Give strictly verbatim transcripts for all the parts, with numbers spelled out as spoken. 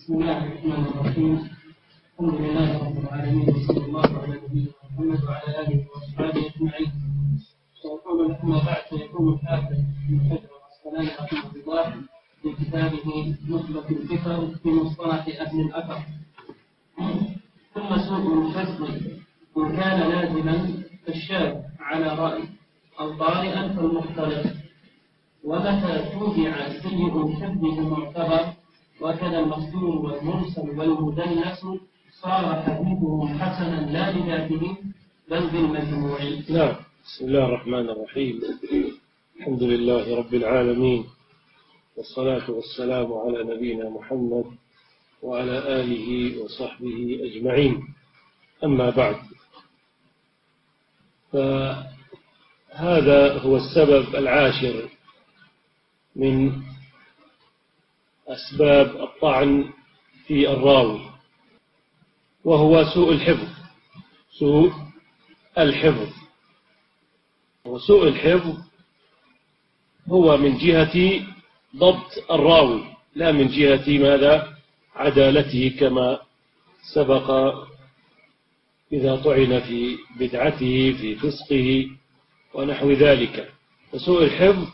بسم الله الرحمن الرحيم. الحمد لله رب العالمين، وصلى الله على نبينا محمد وعلى اله واصحابه اجمعين. ويقول اما بعد، فيكون الحافظ ابن حجر العسقلاني رحمه الله في كتابه نخبة الفكر في مصطلح اهل الاثر: ثم سوء الحفظ ان كان لازما كالشاذ على راي او طارئا كالمختلط، ومتى توبع سيء حفظه معتبر، وكذا المصدور والمرسل والمدلس صار حديثه حسنا لا لذاته بل بالمجموع. نعم. بسم الله الرحمن الرحيم. الحمد لله رب العالمين، والصلاة والسلام على نبينا محمد وعلى آله وصحبه أجمعين. أما بعد، فهذا هو السبب العاشر من أسباب الطعن في الراوي، وهو سوء الحفظ. سوء الحفظ وسوء الحفظ هو من جهة ضبط الراوي، لا من جهة ماذا عدالته، كما سبق إذا طعن في بدعته في فسقه ونحو ذلك. فسوء الحفظ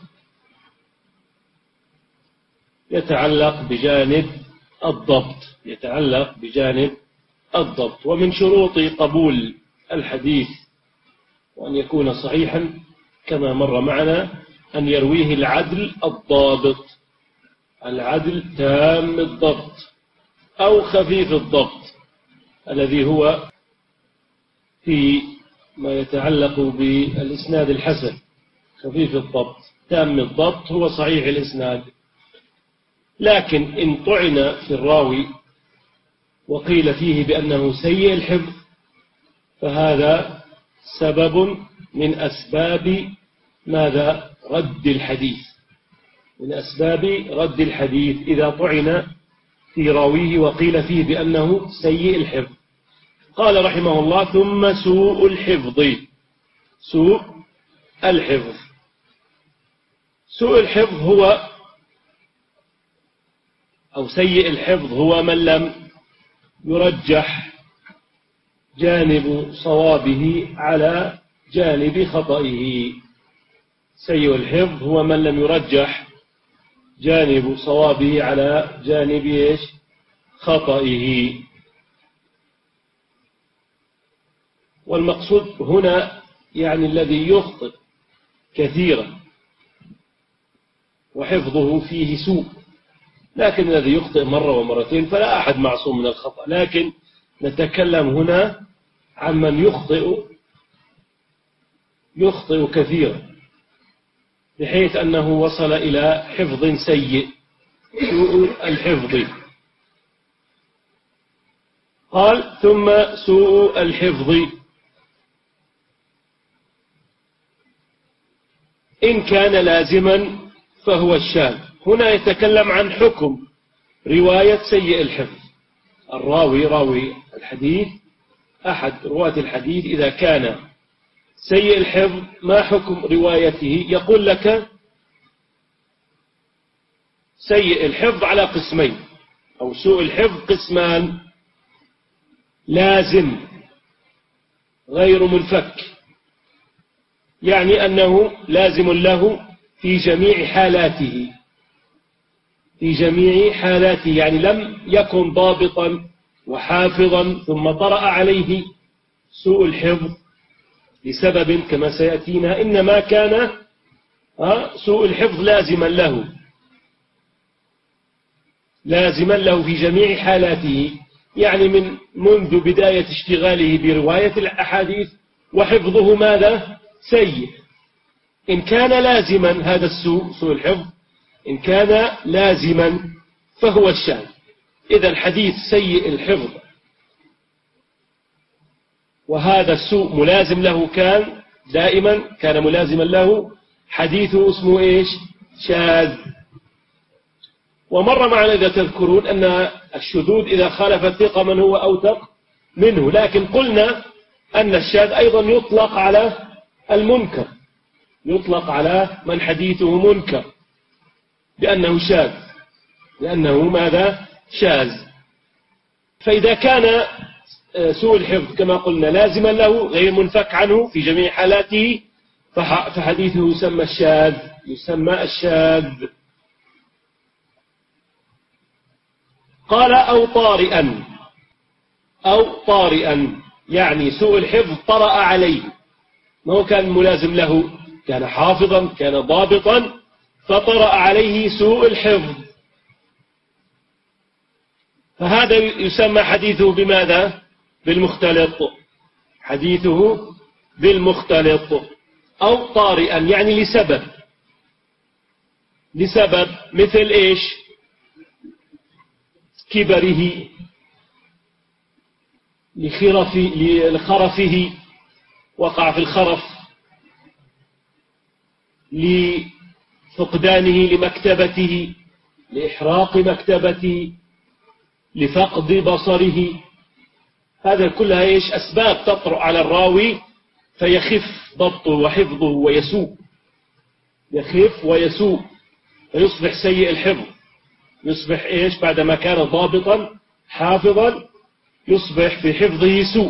يتعلق بجانب الضبط يتعلق بجانب الضبط ومن شروط قبول الحديث وأن يكون صحيحا كما مر معنا أن يرويه العدل الضابط، العدل تام الضبط أو خفيف الضبط، الذي هو في ما يتعلق بالإسناد الحسن. خفيف الضبط تام الضبط هو صحيح الإسناد. لكن إن طعن في الراوي وقيل فيه بأنه سيء الحفظ، فهذا سبب من أسباب ماذا رد الحديث من أسباب رد الحديث إذا طعن في راويه وقيل فيه بأنه سيء الحفظ. قال رحمه الله: ثم سوء الحفظ. سوء الحفظ سوء الحفظ هو أو سيء الحفظ هو من لم يرجح جانب صوابه على جانب خطئه. سيء الحفظ هو من لم يرجح جانب صوابه على جانب إيش؟ خطئه. والمقصود هنا يعني الذي يخطئ كثيرا وحفظه فيه سوء، لكن الذي يخطئ مرة ومرتين فلا أحد معصوم من الخطأ. لكن نتكلم هنا عن من يخطئ يخطئ كثيرا بحيث أنه وصل إلى حفظ سيء، سوء الحفظ. قال: ثم سوء الحفظ إن كان لازما فهو الشاذ. هنا يتكلم عن حكم رواية سيء الحفظ. الراوي راوي الحديث أحد رواة الحديث إذا كان سيء الحفظ ما حكم روايته؟ يقول لك سيء الحفظ على قسمين، أو سوء الحفظ قسمان: لازم غير منفك، يعني أنه لازم له في جميع حالاته في جميع حالاته يعني لم يكن ضابطا وحافظا ثم طرأ عليه سوء الحفظ لسبب كما سيأتينا، إنما كان سوء الحفظ لازما له لازما له في جميع حالاته، يعني من منذ بداية اشتغاله برواية الأحاديث وحفظه ماذا؟ سيء. إن كان لازما هذا السوء سوء الحفظ إن كان لازما فهو الشاذ. إذا الحديث سيء الحفظ وهذا السوء ملازم له، كان دائما كان ملازما له، حديثه اسمه إيش؟ شاذ. ومر معنا إذا تذكرون أن الشذوذ إذا خالف الثقة من هو أوثق منه، لكن قلنا أن الشاذ أيضا يطلق على المنكر، يطلق على من حديثه منكر بأنه شاذ، لأنه ماذا؟ شاذ. فإذا كان سوء الحفظ كما قلنا لازما له غير منفك عنه في جميع حالاته فحديثه يسمى الشاذ يسمى الشاذ. قال أو طارئا أو طارئا يعني سوء الحفظ طرأ عليه، ما هو كان ملازم له، كان حافظا كان ضابطا فطرأ عليه سوء الحفظ، فهذا يسمى حديثه بماذا؟ بالمختلط، حديثه بالمختلط. أو طارئا يعني لسبب، لسبب مثل إيش؟ كبره، لخرفه، وقع في الخرف، لفقدانه لمكتبته، لإحراق مكتبته، لفقد بصره، هذا كلها إيش؟ أسباب تطرأ على الراوي فيخف ضبطه وحفظه ويسوء، يخف ويسوء فيصبح سيء الحفظ، يصبح إيش؟ بعدما كان ضابطا حافظا يصبح في حفظه سوء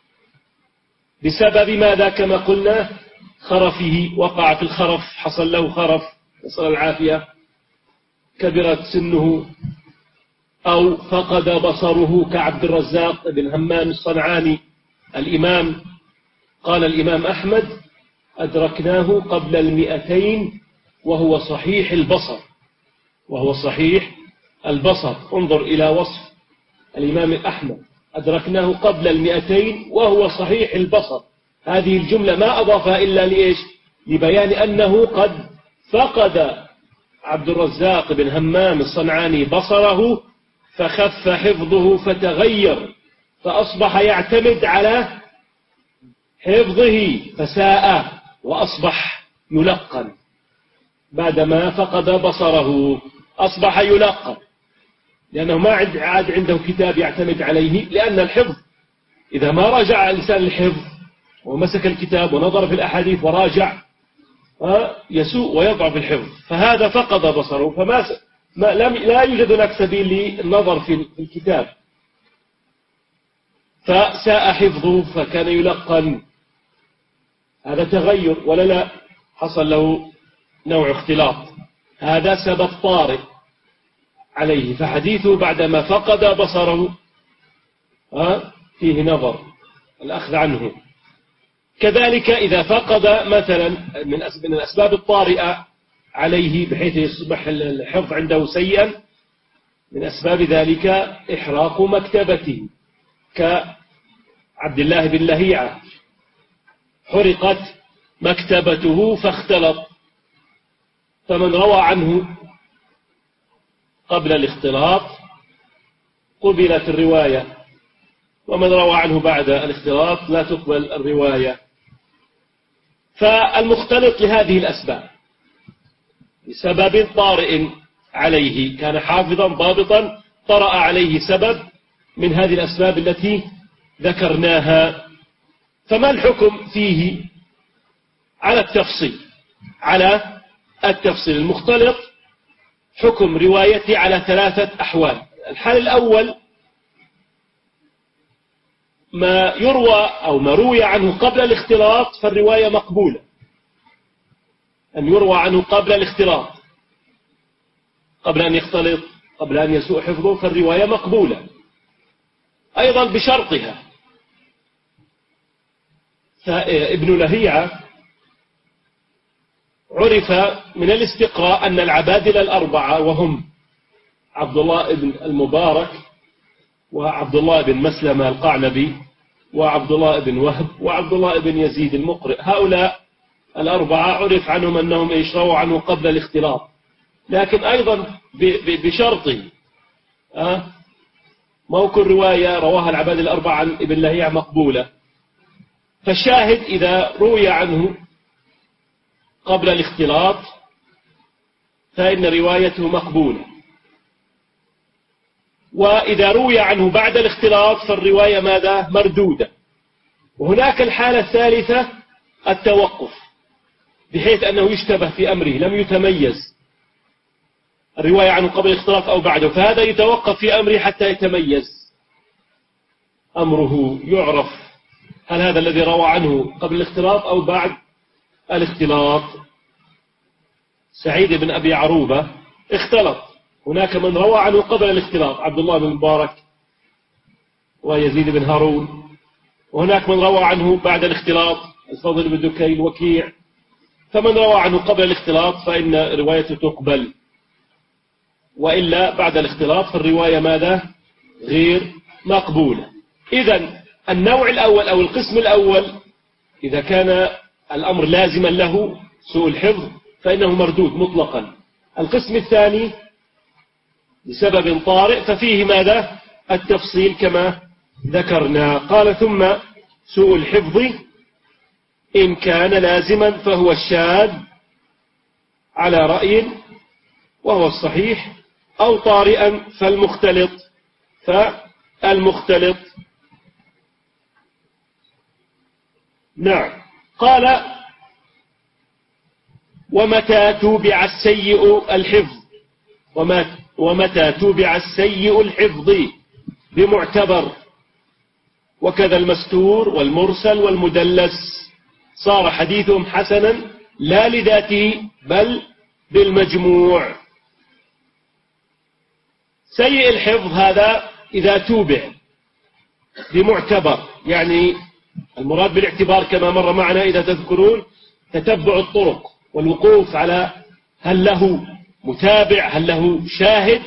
بسبب ماذا؟ كما قلنا خرفه، وقع في الخرف، حصل له خرف نسأل العافية، كبرت سنه، أو فقد بصره كعبد الرزاق بن همام الصنعاني الإمام، قال الإمام أحمد أدركناه قبل المئتين وهو صحيح البصر، وهو صحيح البصر. انظر إلى وصف الإمام أحمد، أدركناه قبل المئتين وهو صحيح البصر، هذه الجملة ما أضافها إلا لإيش؟ لبيان أنه قد فقد عبد الرزاق بن همام الصنعاني بصره فخف حفظه فتغير، فأصبح يعتمد على حفظه فساء وأصبح يلقن، بعدما فقد بصره أصبح يلقن، لأنه ما عاد عنده كتاب يعتمد عليه، لأن الحفظ إذا ما راجع الإنسان الحفظ ومسك الكتاب ونظر في الأحاديث وراجع يسوء ويضعف الحفظ، فهذا فقد بصره فما ما لم لا يوجد هناك سبيل للنظر في الكتاب، فساء حفظه فكان يلقن، هذا تغير ولا لا؟ حصل له نوع اختلاط، هذا سبب طارئ عليه، فحديثه بعدما فقد بصره فيه نظر الأخذ عنه. كذلك إذا فقد مثلا من الأسباب الطارئة عليه بحيث يصبح الحفظ عنده سيئا، من أسباب ذلك إحراق مكتبته، كعبد الله بن لهيعة حرقت مكتبته فاختلط، فمن روى عنه قبل الاختلاط قبلت الرواية، ومن روى عنه بعد الاختلاط لا تقبل الرواية. فالمختلط لهذه الأسباب بسبب طارئ عليه، كان حافظا ضابطا طرأ عليه سبب من هذه الأسباب التي ذكرناها، فما الحكم فيه؟ على التفصيل، على التفصيل. المختلط حكم روايته على ثلاثة أحوال. الحال الأول ما يروى أو ما روي عنه قبل الاختلاط فالرواية مقبولة، أن يروى عنه قبل الاختلاط، قبل أن يختلط، قبل أن يسوء حفظه، فالرواية مقبولة أيضا بشرطها. فابن لهيعة عرف من الاستقراء أن العبادلة الأربعة وهم عبد الله بن المبارك وعبد الله بن مسلمة القعنبي وعبد الله بن وهب وعبد الله بن يزيد المقرئ، هؤلاء الأربعة عرف عنهم أنهم يشروا عنه قبل الاختلاط، لكن أيضا بشرطه أه؟ ما هو كل رواية رواها العبادلة الأربعة عن ابن لهيعة مقبولة، فالشاهد إذا روي عنه قبل الاختلاط فإن روايته مقبولة، وإذا روي عنه بعد الاختلاط فالرواية ماذا؟ مردودة. وهناك الحالة الثالثة التوقف، بحيث أنه يشتبه في أمره، لم يتميز الرواية عنه قبل الاختلاط أو بعده، فهذا يتوقف في أمره حتى يتميز، أمره يعرف هل هذا الذي روى عنه قبل الاختلاط أو بعد الاختلاط. سعيد بن أبي عروبة اختلط، هناك من روى عنه قبل الاختلاط، عبد الله بن مبارك ويزيد بن هارون، وهناك من روى عنه بعد الاختلاط، الفضل بن دكين، وكيع. فمن روى عنه قبل الاختلاط فإن روايته تقبل، وإلا بعد الاختلاط فالرواية ماذا؟ غير مقبولة. إذن النوع الأول أو القسم الأول إذا كان الأمر لازما له سوء الحفظ فإنه مردود مطلقا. القسم الثاني بسبب طارئ ففيه ماذا؟ التفصيل كما ذكرنا. قال ثم سوء الحفظ إن كان لازما فهو الشاذ على رأي وهو الصحيح، أو طارئا فالمختلط فالمختلط. نعم. قال ومتى توبع السيء الحفظ ومتى توبع السيء الحفظ بمعتبر، وكذا المستور والمرسل والمدلس صار حديثهم حسنا لا لذاته بل بالمجموع. سيء الحفظ هذا إذا توبع بمعتبر، يعني المراد بالاعتبار كما مر معنا إذا تذكرون تتبع الطرق والوقوف على هل له متابع، هل له شاهد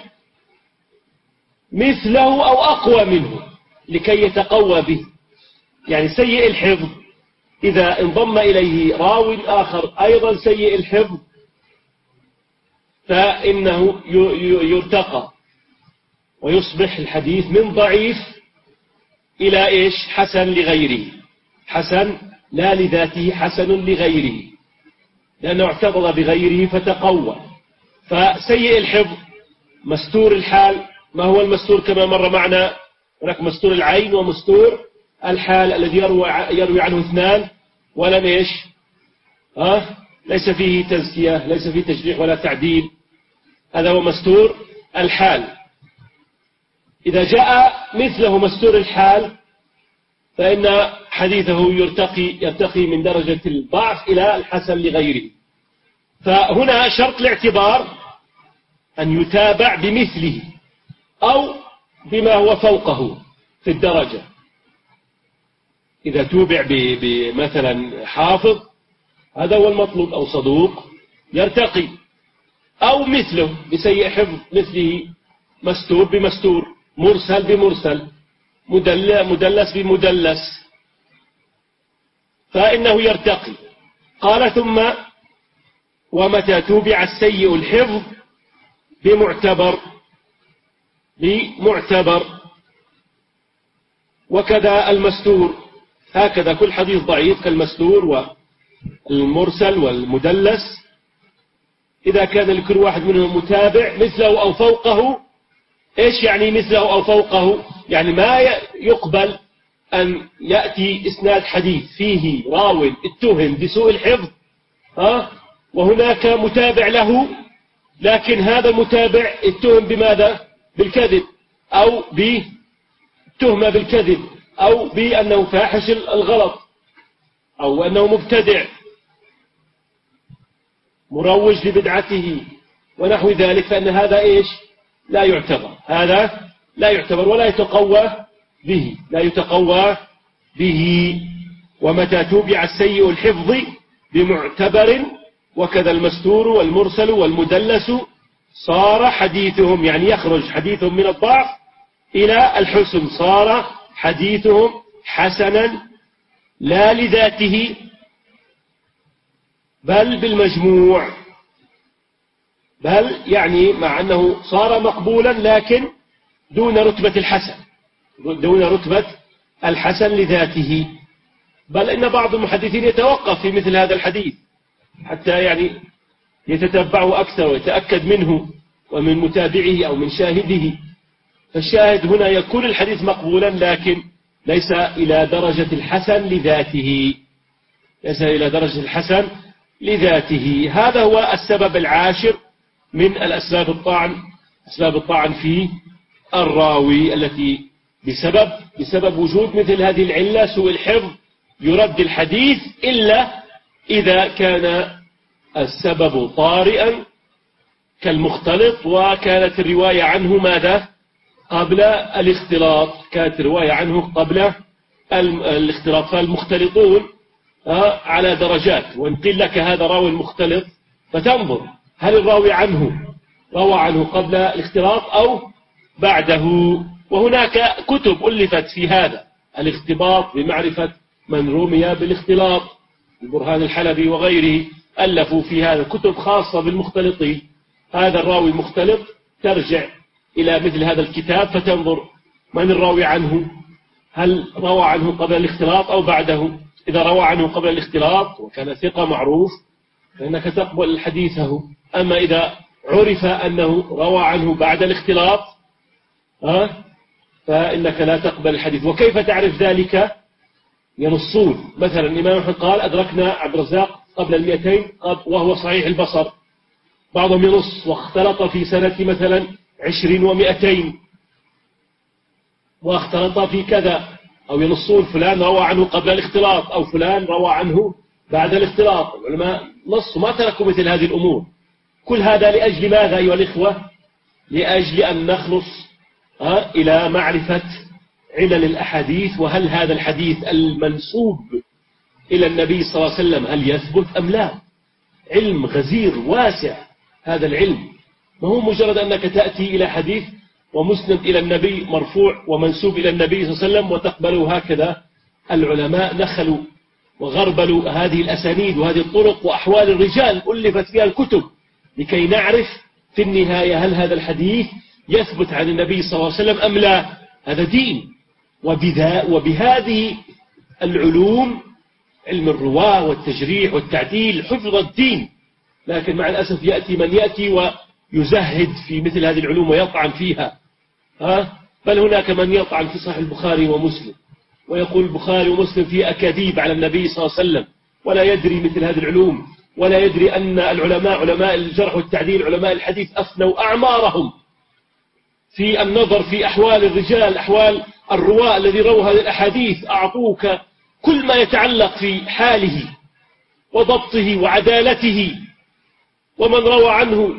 مثله أو أقوى منه لكي يتقوى به. يعني سيء الحفظ إذا انضم إليه راو آخر أيضا سيء الحفظ فإنه يرتقى ويصبح الحديث من ضعيف إلى إيش؟ حسن لغيره، حسن لا لذاته، حسن لغيره، لأنه اعتبر بغيره فتقوى. فسيء الحفظ مستور الحال. ما هو المستور كما مر معنا؟ هناك مستور العين ومستور الحال الذي يروي, يروي عنه اثنان ولم إيش؟ أه؟ ليس فيه تزكية، ليس فيه تجريح ولا تعديل، هذا هو مستور الحال. إذا جاء مثله مستور الحال فإن حديثه يرتقي, يرتقي من درجة الضعف إلى الحسن لغيره. فهنا شرط الاعتبار أن يتابع بمثله أو بما هو فوقه في الدرجة. إذا توبع بمثلا حافظ هذا هو المطلوب، أو صدوق يرتقي، أو مثله بسيء حفظ مثله مستور بمستور، مرسل بمرسل، مدلس بمدلس، فإنه يرتقي. قال ثم ومتى توبع السيء الحفظ بمعتبر بمعتبر وكذا المستور، هكذا كل حديث ضعيف كالمستور والمرسل والمدلس إذا كان لكل واحد منهم متابع مثله أو فوقه. إيش يعني مثله أو فوقه؟ يعني ما يقبل أن يأتي إسناد حديث فيه راو اتهم بسوء الحفظ ها وهناك متابع له، لكن هذا المتابع اتهم بماذا؟ بالكذب، أو بتهمة بالكذب، أو بأنه فاحش الغلط، أو أنه مبتدع مروج لبدعته ونحو ذلك، فإن هذا إيش؟ لا يعتبر، هذا لا يعتبر ولا يتقوى به، لا يتقوى به. ومتى توبع السيء الحفظ بمعتبر وكذا المستور والمرسل والمدلس صار حديثهم، يعني يخرج حديثهم من الضعف إلى الحسن، صار حديثهم حسنا لا لذاته بل بالمجموع، بل يعني مع أنه صار مقبولا لكن دون رتبة الحسن، دون رتبة الحسن لذاته. بل إن بعض المحدثين يتوقف في مثل هذا الحديث حتى يعني يتتبعه أكثر ويتأكد منه ومن متابعه أو من شاهده. فالشاهد هنا يكون الحديث مقبولا لكن ليس إلى درجة الحسن لذاته، ليس إلى درجة الحسن لذاته. هذا هو السبب العاشر من الأسباب الطعن، أسباب الطعن في الراوي التي بسبب, بسبب وجود مثل هذه العلة سوء الحفظ يرد الحديث إلا إذا كان السبب طارئا كالمختلط وكانت الرواية عنه ماذا؟ قبل الاختلاط، كانت الرواية عنه قبل الاختلاط. فالمختلطون على درجات، وإن قيل لك هذا راوي المختلط فتنظر هل الراوي عنه روى عنه قبل الاختلاط أو بعده. وهناك كتب ألفت في هذا الاختباط بمعرفة من رمي بالاختلاط، البرهان الحلبي وغيره ألفوا في هذا كتب خاصة بالمختلطين. هذا الراوي المختلط ترجع إلى مثل هذا الكتاب فتنظر من الراوي عنه، هل روى عنه قبل الاختلاط أو بعده. إذا روى عنه قبل الاختلاط وكان ثقة معروف فإنك تقبل حديثه. أما إذا عرف أنه روى عنه بعد الاختلاط ها فإنك لا تقبل الحديث. وكيف تعرف ذلك؟ ينصون. مثلا الإمام أحمد قال أدركنا عبد الرزاق قبل المئتين وهو صحيح البصر، بعضهم ينص واختلط في سنة مثلا عشرين ومئتين واختلط في كذا، أو ينصون فلان روى عنه قبل الاختلاط أو فلان روى عنه بعد الاختلاط. العلماء نصوا ما تركوا مثل هذه الأمور. كل هذا لأجل ماذا أيها الإخوة؟ لأجل أن نخلص إلى معرفة علل الأحاديث، وهل هذا الحديث المنسوب إلى النبي صلى الله عليه وسلم هل يثبت أم لا. علم غزير واسع هذا العلم، ما هو مجرد أنك تأتي إلى حديث ومسند إلى النبي مرفوع ومنسوب إلى النبي صلى الله عليه وسلم وتقبله هكذا. العلماء نخلوا وغربلوا هذه الأسانيد وهذه الطرق وأحوال الرجال ألفت فيها الكتب لكي نعرف في النهاية هل هذا الحديث يثبت عن النبي صلى الله عليه وسلم أم لا. هذا دين. وبذا وبهذه العلوم علم الرواة والتجريح والتعديل حفظ الدين. لكن مع الأسف يأتي من يأتي ويزهد في مثل هذه العلوم ويطعن فيها. ها؟ بل هناك من يطعن في صحيح البخاري ومسلم ويقول البخاري ومسلم فيه أكاذيب على النبي صلى الله عليه وسلم، ولا يدري مثل هذه العلوم، ولا يدري أن العلماء علماء الجرح والتعديل علماء الحديث أفنوا أعمارهم في النظر في أحوال الرجال، أحوال الرواة الذي رووا هذه الأحاديث، أعطوك كل ما يتعلق في حاله وضبطه وعدالته ومن روى عنه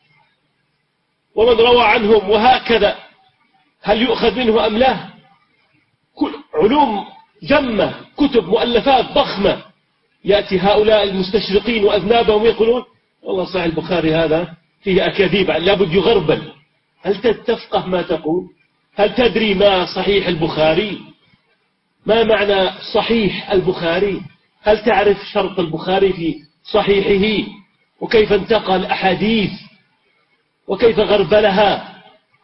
ومن روى عنهم وهكذا، هل يؤخذ منه أم لا. كل علوم جمة، كتب مؤلفات ضخمة، يأتي هؤلاء المستشرقين وأذنابهم يقولون والله صحيح البخاري هذا فيه أكاذيب لابد يغربل. هل تفقه ما تقول؟ هل تدري ما صحيح البخاري؟ ما معنى صحيح البخاري؟ هل تعرف شرط البخاري في صحيحه وكيف انتقل أحاديث وكيف غربلها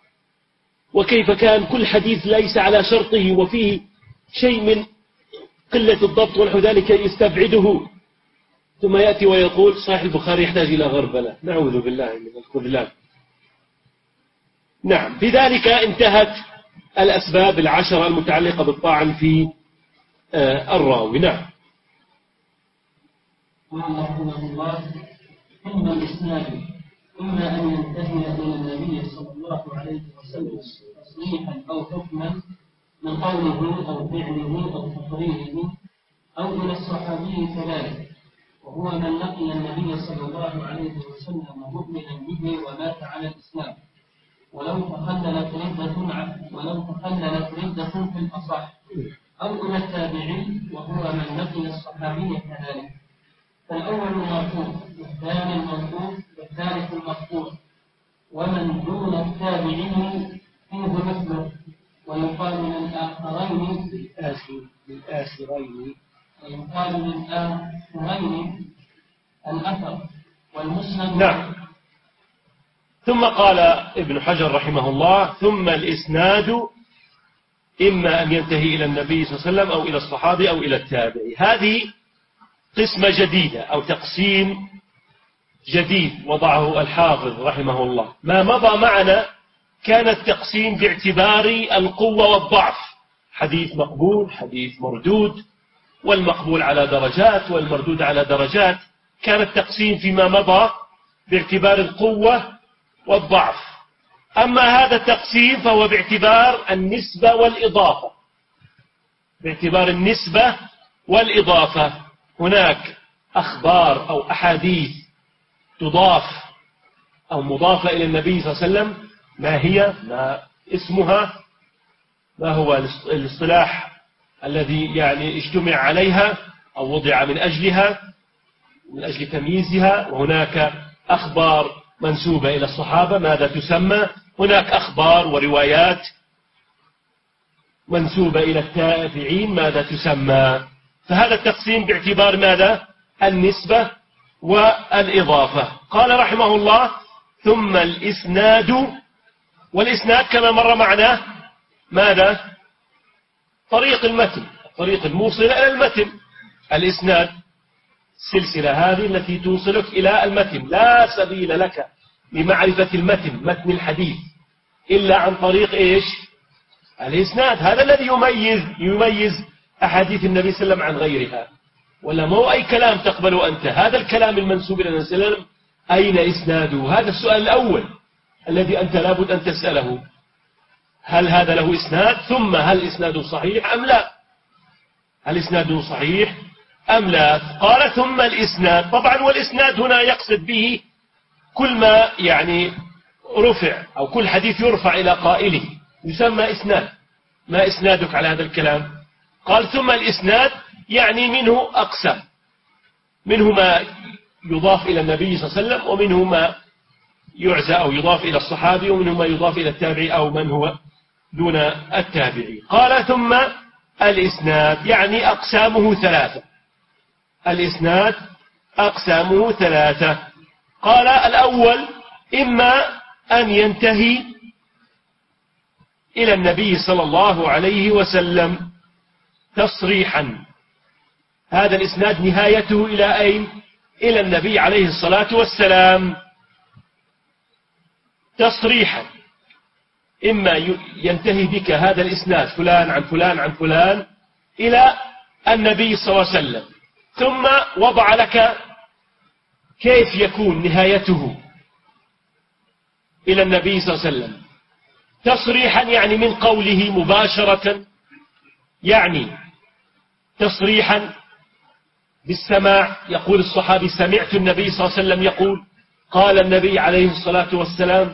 وكيف كان كل حديث ليس على شرطه وفيه شيء من قلة الضبط ونحو ذلك يستبعده، ثم يأتي ويقول صحيح البخاري يحتاج إلى غربلة. نعوذ بالله من الخذلان. نعم. بذلك انتهت الأسباب العشرة المتعلقة بالطعن في الراوي. نعم. قال رحمه الله ثم الإسناد إما أن ينتهي إلى النبي صلى الله عليه وسلم تصريحا أو حكما من قوله أو فعله أو تقريره، أو إلى الصحابي كذلك، وهو من لقي النبي صلى الله عليه وسلم مؤمنا به ومات على الإسلام، ولو تخللت ردة ولو تخللت ردة في الأصح، أو إلى التابعي وهو من لقي الصحابي كذلك. فالأول المرفوع والثاني المرفوع والثالث المرفوع، ومن دون التابعي فيه مثله، ويقال للآخرين للآخرين ويقال للآخرين الأثر والمسند. نعم. ثم قال ابن حجر رحمه الله ثم الإسناد إما أن ينتهي إلى النبي صلى الله عليه وسلم أو إلى الصحابي أو إلى التابعي. هذه قسمة جديدة أو تقسيم جديد وضعه الحافظ رحمه الله. ما مضى معنا كان التقسيم باعتبار القوة والضعف، حديث مقبول حديث مردود، والمقبول على درجات والمردود على درجات. كان التقسيم فيما مضى باعتبار القوة والضعف. أما هذا التقسيم فهو باعتبار النسبة والإضافة، باعتبار النسبة والإضافة. هناك أخبار أو أحاديث تضاف أو مضافة إلى النبي صلى الله عليه وسلم، ما هي، ما اسمها، ما هو الاصطلاح الذي يعني اجتمع عليها أو وضع من أجلها، من أجل تمييزها. وهناك أخبار منسوبة إلى الصحابة، ماذا تسمى؟ هناك أخبار وروايات منسوبة إلى التابعين، ماذا تسمى؟ فهذا التقسيم باعتبار ماذا؟ النسبة والإضافة. قال رحمه الله: ثم الإسناد. والإسناد كما مر معنا ماذا؟ طريق المتن، الطريق الموصل إلى المتن. الإسناد السلسلة هذه التي توصلك إلى المتن، لا سبيل لك لمعرفة المتن، متن الحديث، إلا عن طريق إيش؟ الإسناد. هذا الذي يميز يميز أحاديث النبي صلى الله عليه وسلم عن غيرها. ولا مو أي كلام تقبله أنت، هذا الكلام المنسوب إلى النبي صلى الله عليه وسلم أين إسناده؟ هذا السؤال الأول الذي أنت لابد أن تسأله، هل هذا له إسناد؟ ثم هل إسناده صحيح أم لا؟ هل إسناده صحيح أم لا؟ قال: ثم الإسناد. طبعا والإسناد هنا يقصد به كل ما يعني رفع أو كل حديث يرفع إلى قائله يسمى إسناد. ما إسنادك على هذا الكلام؟ قال: ثم الإسناد يعني منه أقسام، منه ما يضاف إلى النبي صلى الله عليه وسلم، ومنه ما يعزى أو يضاف إلى الصحابي، ومنه ما يضاف إلى التابعي أو من هو دون التابعي. قال: ثم الإسناد يعني أقسامه ثلاثة. الإسناد أقسامه ثلاثة. قال: الأول إما أن ينتهي إلى النبي صلى الله عليه وسلم تصريحا، هذا الإسناد نهايته إلى أين؟ إلى النبي عليه الصلاة والسلام تصريحا. إما ينتهي بك هذا الإسناد فلان عن فلان عن فلان إلى النبي صلى الله عليه وسلم، ثم وضع لك كيف يكون نهايته إلى النبي صلى الله عليه وسلم تصريحا، يعني من قوله مباشرة، يعني تصريحا بالسماع. يقول الصحابي: سمعت النبي صلى الله عليه وسلم يقول، قال النبي عليه الصلاة والسلام،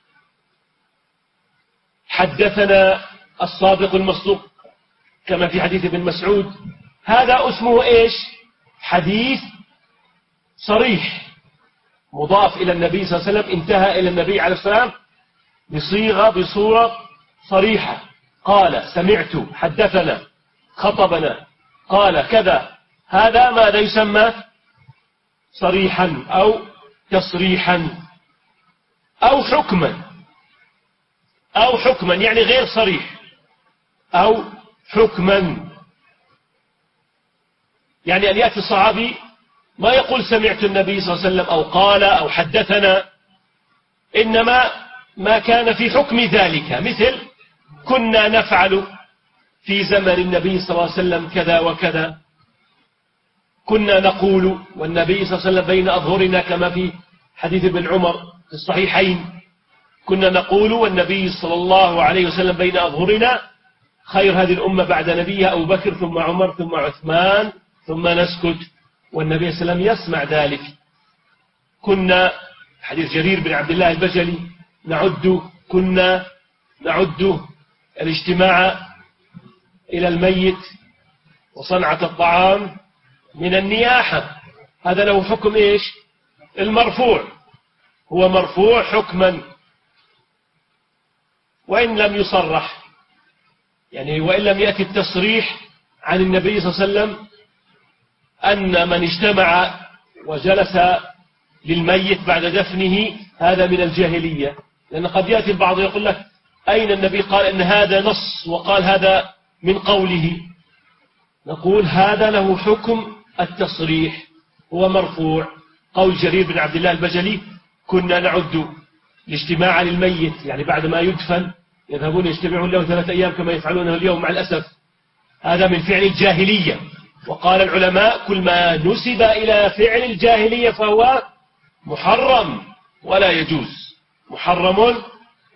حدثنا الصادق المصدوق، كما في حديث ابن مسعود. هذا اسمه إيش؟ حديث صريح مضاف إلى النبي صلى الله عليه وسلم، انتهى إلى النبي عليه الصلاة والسلام بصيغة بصورة صريحة. قال: سمعت، حدثنا، خطبنا، قال كذا. هذا ماذا يسمى؟ صريحا أو تصريحا أو حكما، أو حكما يعني غير صريح، أو حكما يعني أن يأتي الصحابي ما يقول سمعت النبي صلى الله عليه وسلم أو قال أو حدثنا، إنما ما كان في حكم ذلك، مثل كنا نفعل في زمن النبي صلى الله عليه وسلم كذا وكذا، كنا نقول والنبي صلى الله عليه وسلم بين أظهرنا، كما في حديث ابن عمر في الصحيحين، كنا نقول والنبي صلى الله عليه وسلم بين أظهرنا، خير هذه الأمة بعد نبيها أبو بكر ثم عمر ثم عثمان ثم نسكت، والنبي صلى الله عليه وسلم يسمع ذلك. كنا حديث جرير بن عبد الله البجلي نعد كنا نعد الاجتماع إلى الميت وصنعة الطعام من النياحة. هذا له حكم إيش؟ المرفوع، هو مرفوع حكما وإن لم يصرح، يعني وإن لم يأتي التصريح عن النبي صلى الله عليه وسلم أن من اجتمع وجلس للميت بعد دفنه هذا من الجاهلية. لأن قد يأتي البعض يقول لك أين النبي قال أن هذا نص وقال هذا من قوله؟ نقول هذا له حكم التصريح، هو مرفوع. قول جرير بن عبد الله البجلي كنا نعد الاجتماع للميت، يعني بعد ما يدفن يذهبون يجتمعون له ثلاثة أيام كما يفعلونه اليوم مع الأسف، هذا من فعل الجاهلية. وقال العلماء كل ما نسب إلى فعل الجاهلية فهو محرم ولا يجوز، محرم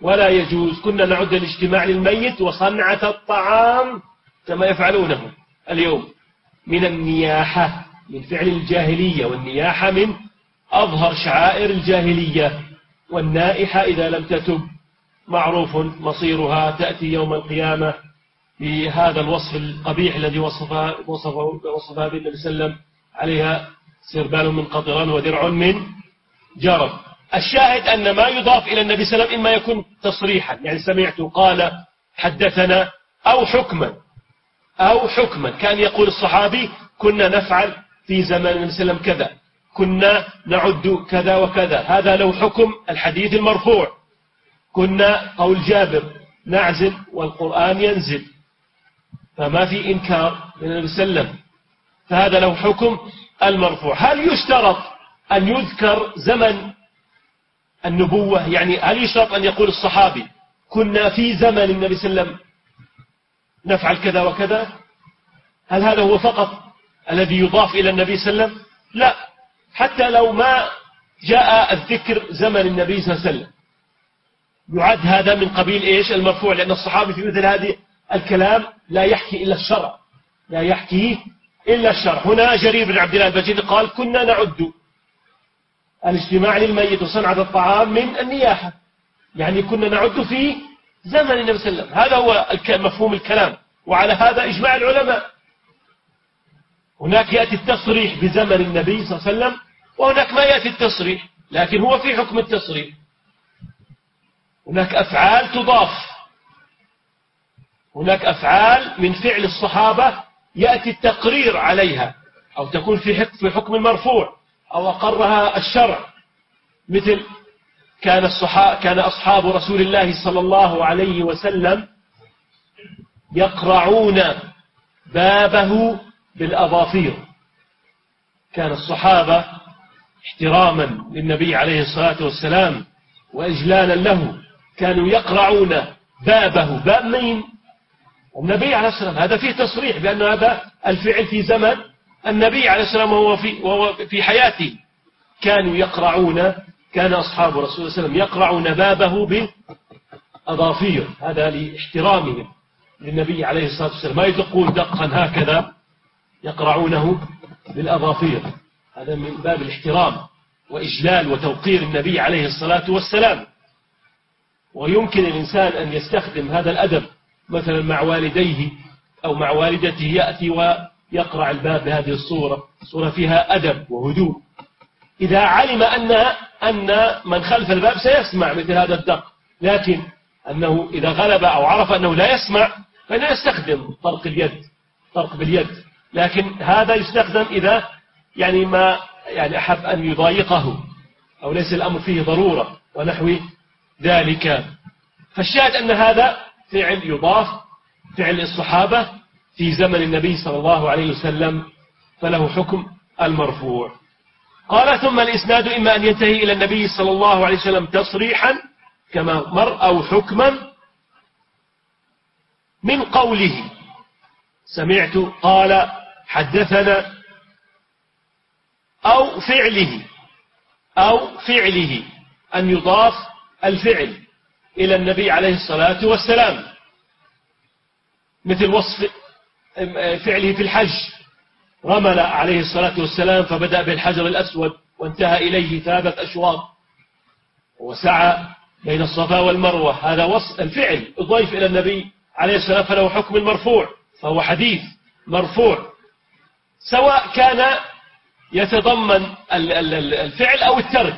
ولا يجوز. كنا نعد الاجتماع للميت وصنعة الطعام كما يفعلونه اليوم من النياحة، من فعل الجاهلية، والنياحة من أظهر شعائر الجاهلية. والنائحة إذا لم تتب معروف مصيرها، تأتي يوم القيامة بهذا الوصف القبيح الذي وصفها وصفه وصفها بالنبي صلى الله عليه وسلم، عليها سربال من قطران ودرع من جرب. الشاهد أن ما يضاف إلى النبي صلى الله عليه وسلم إما يكون تصريحا، يعني سمعت قال حدثنا، أو حكما أو حكما كان يقول الصحابي كنا نفعل في زمن النبي صلى الله عليه وسلم كذا، كنا نعد كذا وكذا، هذا له حكم الحديث المرفوع. كنا قول جابر نعزل والقرآن ينزل، فما في إنكار من النبي صلى الله عليه وسلم، فهذا له حكم المرفوع. هل يشترط أن يذكر زمن النبوة؟ يعني هل يشترط أن يقول الصحابي كنا في زمن النبي صلى الله عليه وسلم نفعل كذا وكذا؟ هل هذا هو فقط الذي يضاف إلى النبي صلى الله عليه وسلم؟ لا، حتى لو ما جاء الذكر زمن النبي صلى الله عليه وسلم يعد هذا من قبيل إيش؟ المرفوع، لأن الصحابي في مثل هذه الكلام لا يحكي إلا الشرع، لا يحكي إلا الشرع. هنا جرير بن عبد الله البجلي قال كنا نعد الاجتماع للميت وصنعة الطعام من النياحة، يعني كنا نعد في زمن النبي صلى الله عليه وسلم. هذا هو مفهوم الكلام، وعلى هذا إجماع العلماء. هناك يأتي التصريح بزمن النبي صلى الله عليه وسلم، وهناك ما يأتي التصريح لكن هو في حكم التصريح. هناك أفعال تضاف، هناك أفعال من فعل الصحابة يأتي التقرير عليها، أو تكون في حكم المرفوع أو أقرها الشرع، مثل كان الصحابة كان أصحاب رسول الله صلى الله عليه وسلم يقرعون بابه بالأظافير. كان الصحابة احتراما للنبي عليه الصلاة والسلام وإجلالا له كانوا يقرعون بابه. باب مين؟ النبي عليه الصلاة والسلام. هذا فيه تصريح بأن هذا الفعل في زمن النبي عليه الصلاة والسلام وهو في, وهو في حياته. كانوا يقرعون كان أصحاب رسول الله صلى الله عليه وسلم يقرعون بابه بأظافير، هذا لاحترامهم للنبي عليه الصلاة والسلام، ما يدقون دقا هكذا، يقرعونه بالأظافير، هذا من باب الاحترام وإجلال وتوقير النبي عليه الصلاة والسلام. ويمكن الإنسان أن يستخدم هذا الأدب مثلا مع والديه أو مع والدته، يأتي ويقرع الباب بهذه الصورة، صورة فيها أدب وهدوء، إذا علم أن أن من خلف الباب سيسمع مثل هذا الدق. لكن أنه إذا غلب أو عرف أنه لا يسمع فإنه يستخدم طرق اليد، طرق باليد، لكن هذا يستخدم إذا يعني ما يعني أحب أن يضايقه أو ليس الأمر فيه ضرورة ونحو ذلك. فالشاهد أن هذا فعل يضاف، فعل الصحابة في زمن النبي صلى الله عليه وسلم، فله حكم المرفوع. قال ثم الإسناد إما أن ينتهي إلى النبي صلى الله عليه وسلم تصريحا كما مر، أو حكما من قوله سمعت قال حدثنا، أو فعله أو فعله أن يضاف الفعل إلى النبي عليه الصلاة والسلام، مثل وصف فعله في الحج، رمل عليه الصلاة والسلام فبدأ بالحجر الأسود وانتهى إليه ثلاثة أشواط وسعى بين الصفا والمروة، هذا وصف الفعل أضيف إلى النبي عليه الصلاة والسلام، فله حكم المرفوع، فهو حديث مرفوع، سواء كان يتضمن الفعل أو الترك،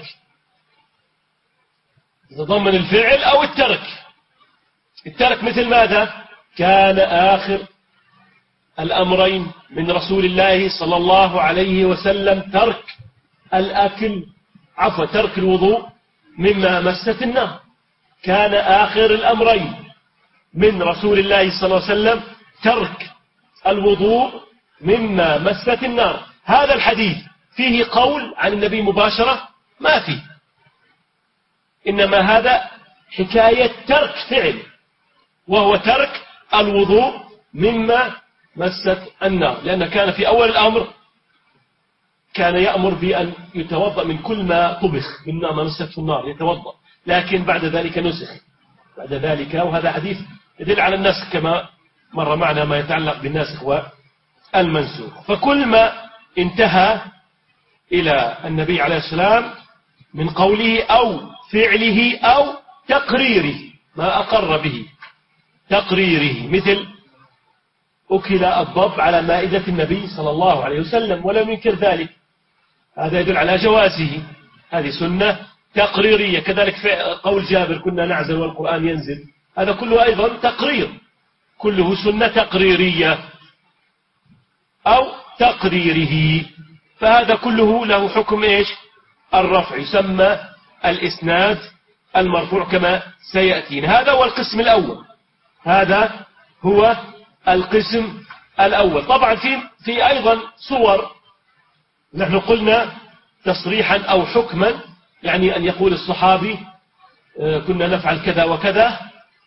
يتضمن الفعل أو الترك. الترك مثل ماذا؟ كان آخر الأمرين من رسول الله صلى الله عليه وسلم ترك الأكل، عفوا ترك الوضوء مما مست النار. كان آخر الأمرين من رسول الله صلى الله عليه وسلم ترك الوضوء مما مست النار. هذا الحديث فيه قول عن النبي مباشرة؟ ما فيه، إنما هذا حكاية ترك فعل، وهو ترك الوضوء مما مست النار، لأن كان في أول الأمر كان يأمر بأن يتوضأ من كل ما طبخ مما ما مسته النار، يتوضأ، لكن بعد ذلك نسخ بعد ذلك، وهذا حديث يدل على النسخ كما مر معنا ما يتعلق بالناسخ والمنسوخ. فكل ما انتهى إلى النبي عليه السلام من قوله أو فعله أو تقريره، ما أقر به تقريره، مثل أكل الضب على مائدة النبي صلى الله عليه وسلم ولم ينكر ذلك، هذا يدل على جوازه، هذه سنة تقريرية. كذلك في قول جابر كنا نعزل والقرآن ينزل، هذا كله أيضا تقرير، كله سنة تقريرية أو تقريره، فهذا كله له حكم إيش؟ الرفع، يسمى الإسناد المرفوع كما سيأتينا. هذا هو القسم الأول، هذا هو القسم الأول. طبعا في في أيضا صور، نحن قلنا تصريحا أو حكما، يعني أن يقول الصحابي كنا نفعل كذا وكذا،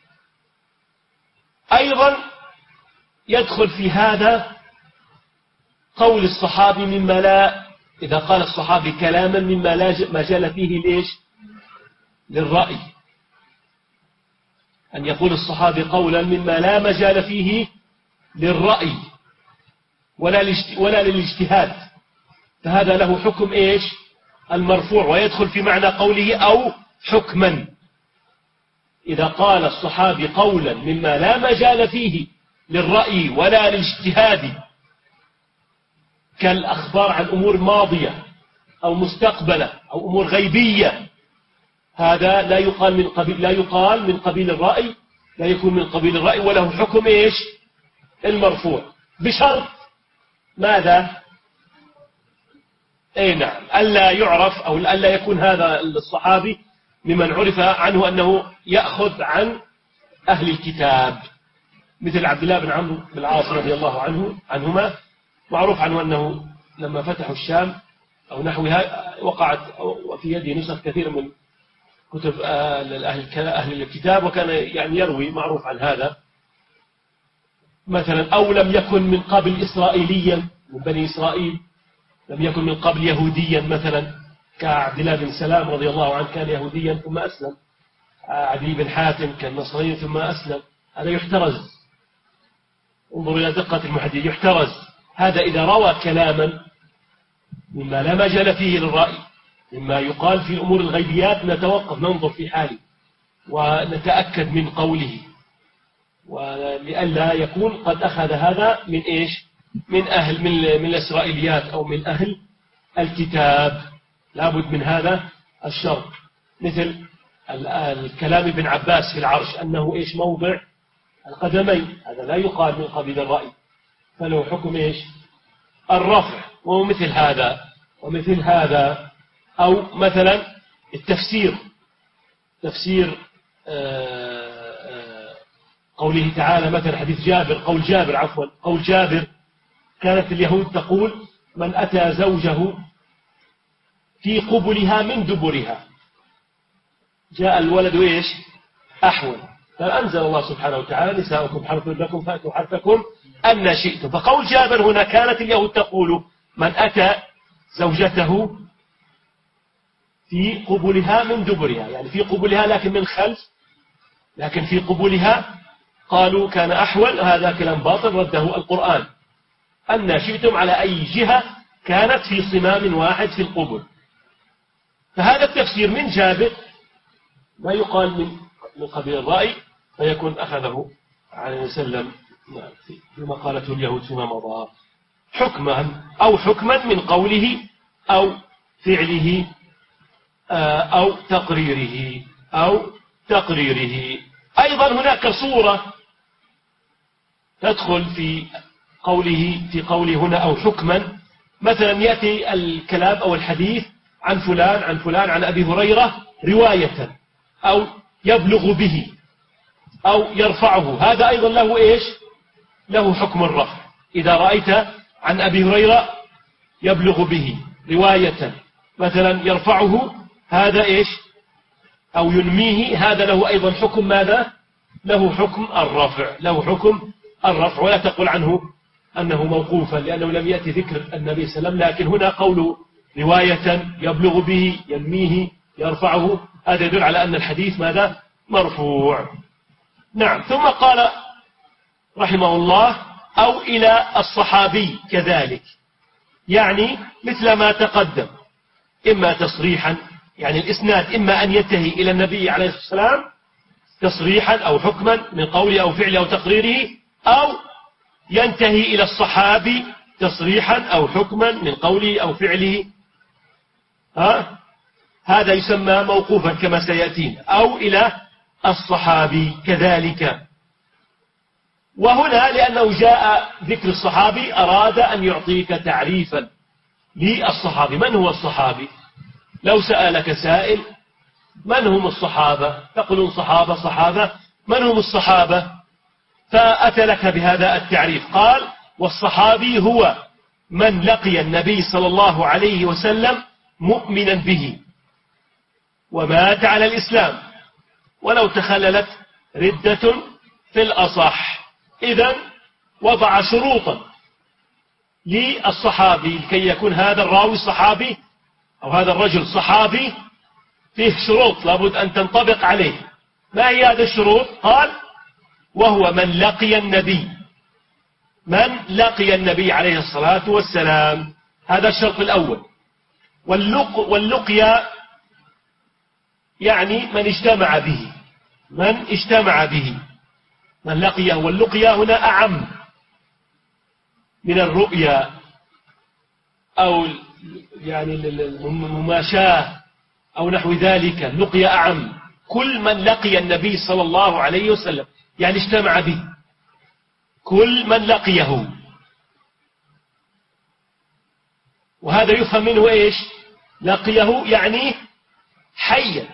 أيضا يدخل في هذا قول الصحابي مما لا، إذا قال الصحابي كلاما مما لا مجال فيه ليش؟ للرأي، أن يقول الصحابي قولا مما لا مجال فيه للرأي ولا ولا للاجتهاد، فهذا له حكم إيش؟ المرفوع، ويدخل في معنى قوله أو حكما. إذا قال الصحابي قولا مما لا مجال فيه للرأي ولا للاجتهاد، كالأخبار عن أمور ماضية أو مستقبلة أو أمور غيبية، هذا لا يقال من قبيل لا يقال من قبيل الرأي، لا يكون من قبيل الرأي، وله حكم إيش؟ المرفوع، بشرط ماذا؟ أي نعم، ألا يعرف أو ألا يكون هذا الصحابي ممن عرف عنه أنه يأخذ عن أهل الكتاب، مثل عبد الله بن عمرو بن العاص رضي الله عنه عنهما، معروف عنه أنه لما فتحوا الشام أو نحوها وقعت وفي يده نسخ كثير من كتب أهل الكتاب، وكان يعني يروي، معروف عن هذا مثلا، أو لم يكن من قبل إسرائيليا من بني إسرائيل، لم يكن من قبل يهوديا مثلا، كعبد الله بن سلام رضي الله عنه كان يهوديا ثم أسلم، عدي بن حاتم كان نصرانيا ثم أسلم، هذا يحترز. انظروا إلى دقة المحدث، يحترز هذا إذا روى كلاما مما لا مجال فيه للرأي، مما يقال في أمور الغيبيات، نتوقف ننظر في حاله ونتأكد من قوله، ولئلا يكون قد أخذ هذا من إيش؟ من أهل من, من الإسرائيليات أو من أهل الكتاب، لابد من هذا الشرط. مثل الكلام ابن عباس في العرش أنه إيش؟ موضع القدمين، هذا لا يقال من قبيل الرأي، فله حكم إيش؟ الرفع. ومثل هذا ومثل هذا، أو مثلا التفسير، تفسير قوله تعالى مثلا حديث جابر، قول جابر عفوا قول جابر كانت اليهود تقول من أتى زوجه في قبلها من دبرها جاء الولد إيش؟ أحول، فأنزل الله سبحانه وتعالى نساؤكم حرث لكم فأتوا حرثكم أن شئتم. فقول جابر هنا كانت اليهود تقول من أتى زوجته في قبلها من دبرها، يعني في قبلها لكن من خلف، لكن في قبلها قالوا كان أحول، هذا كلام باطل رده القرآن، أن شئتم على أي جهة كانت في صمام واحد في القبل. فهذا التفسير من جابر ما يقال من من قبيل الرأي، فيكون أخذه عليه وسلم فيما قالته اليهود فيما مضى، حكما أو حكما من قوله أو فعله أو تقريره أو تقريره. أيضا هناك صورة تدخل في قوله في قوله هنا أو حكما، مثلا يأتي الكلام أو الحديث عن فلان عن فلان عن أبي هريرة رواية، أو يبلغ به أو يرفعه، هذا أيضا له إيش؟ له حكم الرفع. إذا رأيت عن أبي هريرة يبلغ به رواية مثلا يرفعه، هذا إيش؟ أو ينميه، هذا له أيضا حكم ماذا؟ له حكم الرفع، له حكم الرفع. ولا تقول عنه أنه موقوفا لأنه لم يأتي ذكر النبي صلى الله عليه وسلم، لكن هنا قوله رواية يبلغ به ينميه يرفعه، هذا يدل على أن الحديث ماذا؟ مرفوع. نعم. ثم قال رحمه الله أو إلى الصحابي كذلك، يعني مثل ما تقدم، إما تصريحا، يعني الإسناد إما أن ينتهي إلى النبي عليه الصلاة والسلام تصريحا أو حكما من قوله أو فعله أو تقريره، أو ينتهي إلى الصحابي تصريحا أو حكما من قوله أو فعله. ها؟ هذا يسمى موقوفا كما سيأتينا، أو إلى الصحابي كذلك. وهنا لأنه جاء ذكر الصحابي أراد أن يعطيك تعريفا للصحابي. من هو الصحابي؟ لو سألك سائل من هم الصحابة تقولون صحابة صحابة، من هم الصحابة؟ فأتى لك بهذا التعريف، قال والصحابي هو من لقي النبي صلى الله عليه وسلم مؤمنا به ومات على الإسلام ولو تخللت ردة في الأصح. إذن وضع شروطا للصحابي لكي يكون هذا الراوي صحابي أو هذا الرجل صحابي، فيه شروط لابد أن تنطبق عليه. ما هي هذه الشروط؟ قال وهو من لقي النبي، من لقي النبي عليه الصلاة والسلام، هذا الشرط الأول. واللق واللقيا يعني من اجتمع به، من اجتمع به، من لقيه. واللقيا هنا أعم من الرؤيا أو يعني المماشاة أو نحو ذلك. اللقيا أعم، كل من لقي النبي صلى الله عليه وسلم يعني اجتمع به، كل من لقيه. وهذا يفهم منه إيش؟ لقيه يعني حيا،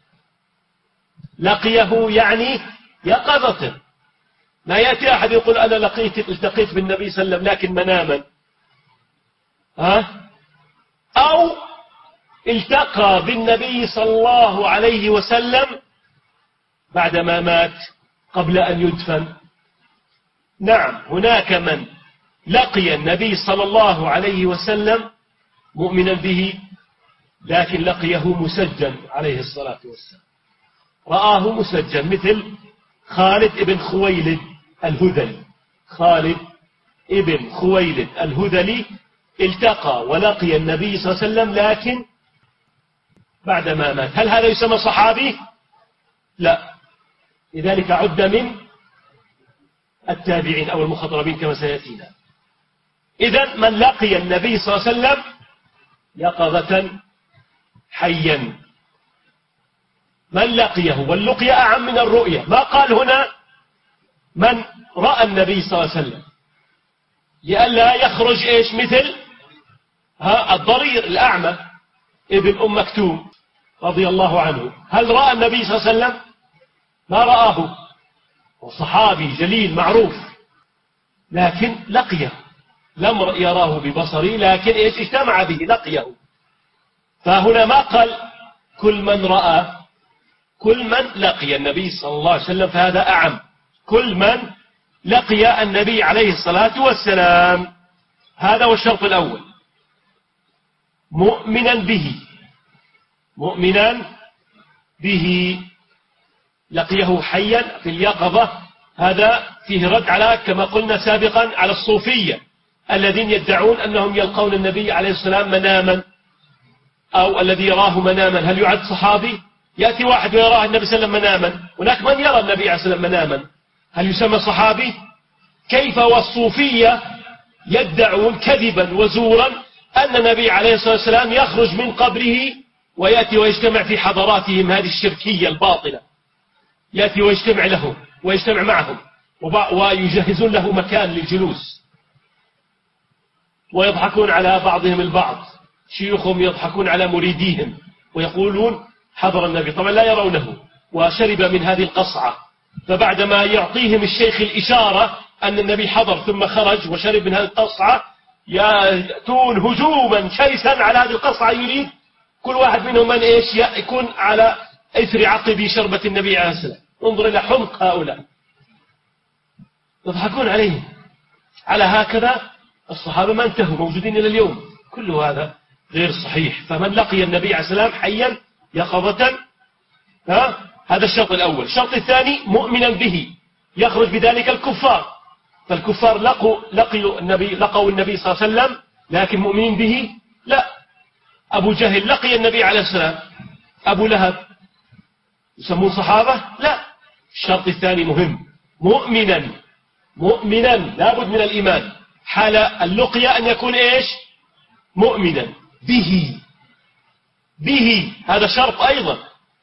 لقيه يعني يقظة. ما يأتي أحد يقول أنا لقيت التقيت بالنبي صلى الله عليه وسلم لكن مناما، ها؟ أو التقى بالنبي صلى الله عليه وسلم بعدما مات قبل أن يدفن. نعم، هناك من لقي النبي صلى الله عليه وسلم مؤمنا به لكن لقيه مسجن عليه الصلاة والسلام، رآه مسجن، مثل خالد ابن خويلد الهذلي. خالد ابن خويلد الهذلي التقى ولقي النبي صلى الله عليه وسلم لكن بعدما مات. هل هذا يسمى صحابي؟ لا، لذلك عد من التابعين أو المخضرمين كما سيأتينا. إذن من لقي النبي صلى الله عليه وسلم يقظة حيا، من لقيه. واللقيا أعم من الرؤية. ما قال هنا من رأى النبي صلى الله عليه وسلم لئلا يخرج إيش مثل ها الضرير الأعمى ابن أم مكتوم رضي الله عنه. هل رأى النبي صلى الله عليه وسلم؟ ما رآه، وصحابي جليل معروف، لكن لقيه، لم يراه ببصري لكن إيش اجتمع به، لقيه. فهنا ما قال كل من رأى، كل من لقي النبي صلى الله عليه وسلم، فهذا أعم، كل من لقي النبي عليه الصلاة والسلام. هذا هو الشرط الأول، مؤمنا به، مؤمنا به، لقيه حيا في اليقظة. هذا فيه رد على كما قلنا سابقا على الصوفية الذين يدعون أنهم يلقون النبي عليه السلام مناما، أو الذي يراه مناما هل يعد صحابي؟ يأتي واحد ويراه النبي صلى الله عليه وسلم مناما، هناك من يرى النبي عليه السلام مناما، هل يسمى صحابي؟ كيف والصوفية يدعون كذبا وزورا أن النبي عليه الصلاة والسلام يخرج من قبره ويأتي ويجتمع في حضراتهم هذه الشركية الباطلة، يأتي ويجتمع لهم ويجتمع معهم ويجهزون له مكان للجلوس، ويضحكون على بعضهم البعض، شيوخهم يضحكون على مريديهم ويقولون حضر النبي، طبعا لا يرونه، وشرب من هذه القصعة، فبعدما يعطيهم الشيخ الإشارة أن النبي حضر ثم خرج وشرب من هذه القصعة يأتون هجوما شيسا على هذه القصعة، يريد كل واحد منهم من إيش يكون على إثر عقب شربة النبي عليه السلام. انظر إلى حمق هؤلاء، يضحكون عليهم. على هكذا الصحابة ما انتهوا، موجودين إلى اليوم. كل هذا غير صحيح. فمن لقي النبي عليه السلام حيا يقظة هذا الشرط الأول. الشرط الثاني مؤمنا به، يخرج بذلك الكفار، فالكفار لقوا لقوا النبي لقوا النبي صلى الله عليه وسلم لكن مؤمنين به لا. أبو جهل لقي النبي عليه السلام، أبو لهب يسمون صحابة؟ لا. الشرط الثاني مهم، مؤمنا مؤمنا لابد من الإيمان حال اللقيا أن يكون إيش؟ مؤمنا به به هذا شرط أيضا،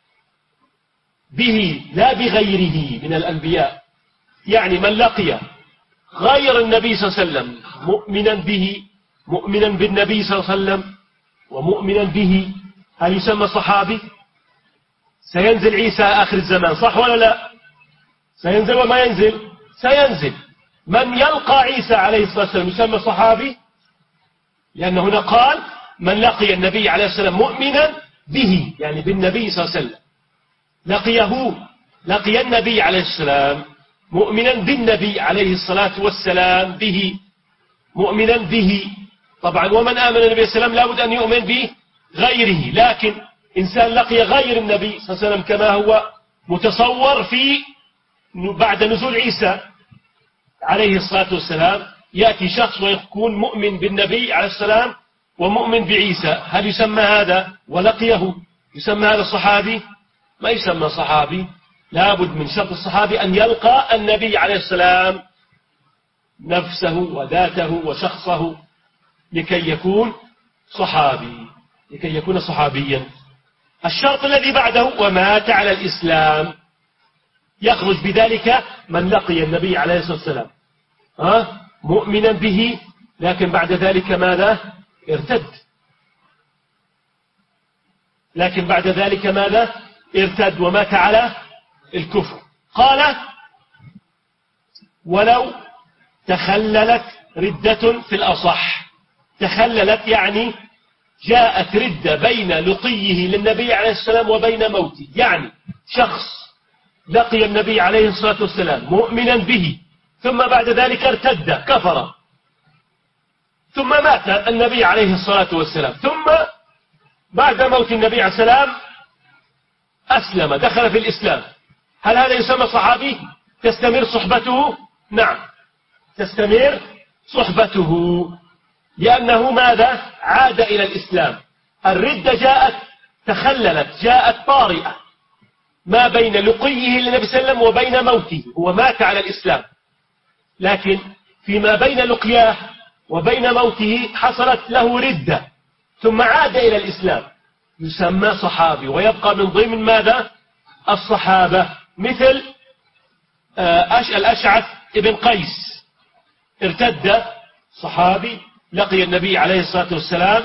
به لا بغيره من الأنبياء. يعني من لقي غير النبي صلى الله عليه وسلم مؤمنا به، مؤمنا بالنبي صلى الله عليه وسلم ومؤمنا به، هل يسمى صحابي؟ سينزل عيسى آخر الزمان صح ولا لا؟ سينزل وما ينزل؟ سينزل. من يلقى عيسى عليه الصلاة والسلام يسمى صحابي؟ لأن هنا قال من لقي النبي عليه الصلاة والسلام مؤمنا به، يعني بالنبي صلى الله عليه وسلم، لقيه لقي النبي عليه السلام مؤمنا بالنبي عليه الصلاة والسلام به، مؤمنا به. طبعا ومن آمن النبي صلى الله عليه وسلم لابد أن يؤمن به غيره، لكن إنسان لقي غير النبي صلى الله عليه وسلم كما هو متصور في بعد نزول عيسى عليه الصلاة والسلام، يأتي شخص ويكون مؤمن بالنبي عليه السلام ومؤمن بعيسى، هل يسمى هذا ولقيه يسمى هذا صحابي؟ ما يسمى صحابي. لابد من شرط الصحابي أن يلقى النبي عليه السلام نفسه وذاته وشخصه لكي يكون صحابي، لكي يكون صحابيا. الشرط الذي بعده ومات على الإسلام، يخرج بذلك من لقي النبي عليه الصلاة والسلام ها مؤمنا به، لكن بعد ذلك ماذا؟ ارتد. لكن بعد ذلك ماذا؟ ارتد ومات على الكفر. قال ولو تخللت ردة في الأصح. تخللت يعني جاءت ردة بين لقيه للنبي عليه السلام وبين موته، يعني شخص لقي النبي عليه الصلاة والسلام مؤمنا به ثم بعد ذلك ارتد كفر، ثم مات النبي عليه الصلاة والسلام، ثم بعد موت النبي عليه السلام أسلم دخل في الإسلام، هل هذا يسمى صحابي؟ تستمر صحبته؟ نعم تستمر صحبته، لأنه ماذا؟ عاد إلى الإسلام. الردة جاءت تخللت، جاءت طارئة ما بين لقيه للنبي صلى الله عليه وسلم وبين موته، هو مات على الإسلام، لكن فيما بين لقياه وبين موته حصلت له ردة ثم عاد إلى الإسلام، يسمى صحابي ويبقى من ضمن ماذا؟ الصحابة. مثل الأشعث ابن قيس ارتد، صحابي لقي النبي عليه الصلاة والسلام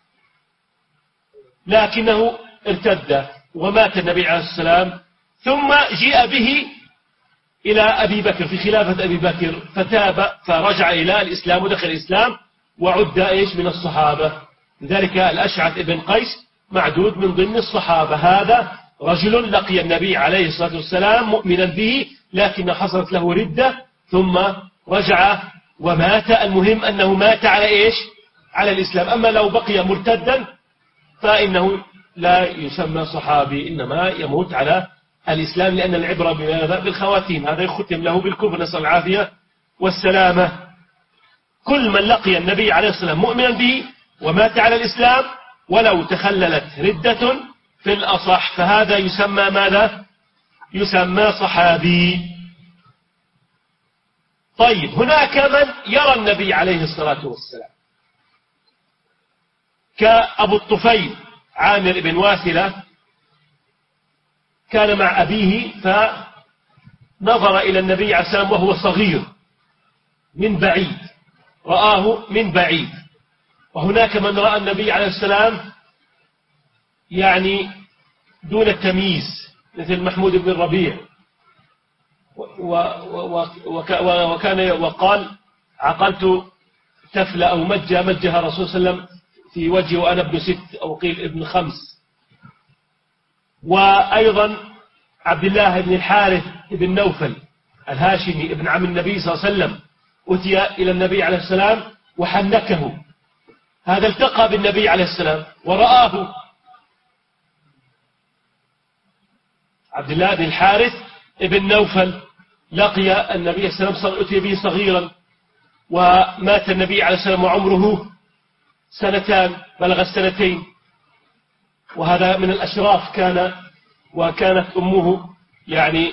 لكنه ارتد ومات النبي عليه السلام، ثم جيء به إلى أبي بكر في خلافة أبي بكر فتاب فرجع إلى الإسلام ودخل الإسلام وعد إيش من الصحابة. لذلك الأشعث ابن قيس معدود من ضمن الصحابة. هذا رجل لقي النبي عليه الصلاة والسلام مؤمنا به لكن حصلت له ردة ثم رجع ومات. المهم أنه مات على إيش؟ على الإسلام. أما لو بقي مرتدا فإنه لا يسمى صحابي، إنما يموت على الإسلام، لأن العبرة بماذا؟ بالخواتيم. هذا يختم له بالكفر، نسأل العافية والسلامة. كل من لقي النبي عليه الصلاة والسلام مؤمنا به ومات على الإسلام ولو تخللت ردة في الأصح فهذا يسمى ماذا؟ يسمى صحابي. طيب هناك من يرى النبي عليه الصلاة والسلام كأبو الطفيل عامر بن واثلة، كان مع أبيه فنظر إلى النبي عليه السلام وهو صغير من بعيد، رآه من بعيد. وهناك من رأى النبي عليه السلام يعني دون التمييز مثل محمود بن الربيع، وكان وقال عقلت تفلة أو مجة مجها رسول صلى الله عليه وسلم في وجهه وأنا ابن ست أو قيل ابن خمس. وأيضا عبد الله بن الحارث بن نوفل الهاشمي ابن عم النبي صلى الله عليه وسلم أتي إلى النبي عليه السلام وحنكه، هذا التقى بالنبي عليه السلام ورآه. عبد الله بن الحارث بن نوفل لقي النبي صلى الله عليه وسلم، أتي به صغيرا، ومات النبي عليه السلام وعمره سنتان، بلغ السنتين، وهذا من الأشراف كان، وكانت أمه يعني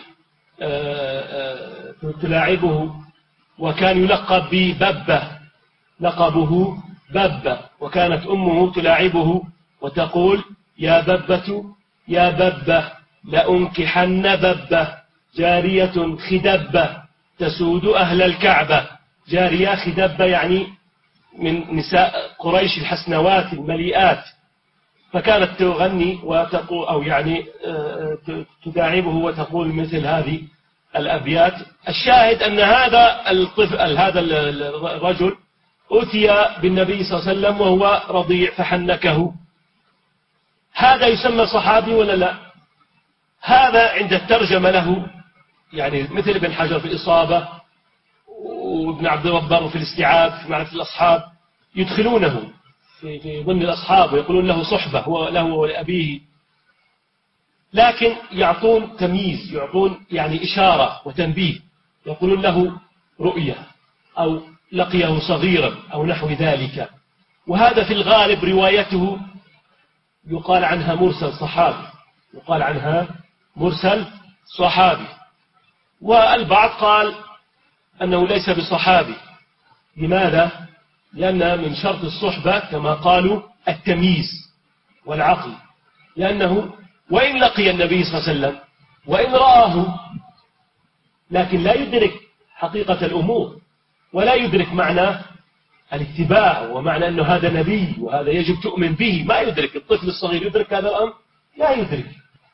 تلاعبه، وكان يلقب بببة، لقبه ببة، وكانت أمه تلاعبه وتقول: يا ببة يا ببة لأنكحن ببة جارية خدبة تسود أهل الكعبة. جارية خدبة يعني من نساء قريش الحسنوات المليئات، فكانت تغني وتقول، أو يعني تداعبه وتقول مثل هذه الأبيات. الشاهد أن هذا الطفل، هذا الرجل أتي بالنبي صلى الله عليه وسلم وهو رضيع فحنكه. هذا يسمى صحابي ولا لا؟ هذا عند الترجمة له يعني مثل ابن حجر في الإصابة وابن عبد البر في الاستيعاب في معرفة الأصحاب، يدخلونه في ضمن الأصحاب ويقولون له صحبة، هو له ولأبيه، لكن يعطون تمييز، يعطون يعني إشارة وتنبيه، يقولون له رؤية أو لقيه صغيرا أو نحو ذلك. وهذا في الغالب روايته يقال عنها مرسل صحابي، يقال عنها مرسل صحابي. والبعض قال أنه ليس بصحابي. لماذا؟ لأن من شرط الصحبة كما قالوا التمييز والعقل، لأنه وإن لقي النبي صلى الله عليه وسلم وإن رآه، لكن لا يدرك حقيقة الأمور، ولا يدرك معنى الاتباع ومعنى أنه هذا نبي وهذا يجب تؤمن به، ما يدرك. الطفل الصغير يدرك هذا الأمر؟ لا يدرك.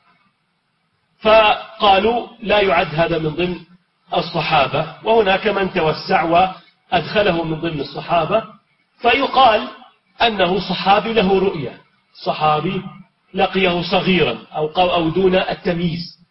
فقالوا لا يعد هذا من ضمن الصحابة. وهناك من توسع وأدخله من ضمن الصحابة، فيقال أنه صحابي له رؤية، صحابي لقيه صغيرا أو أو دون التمييز.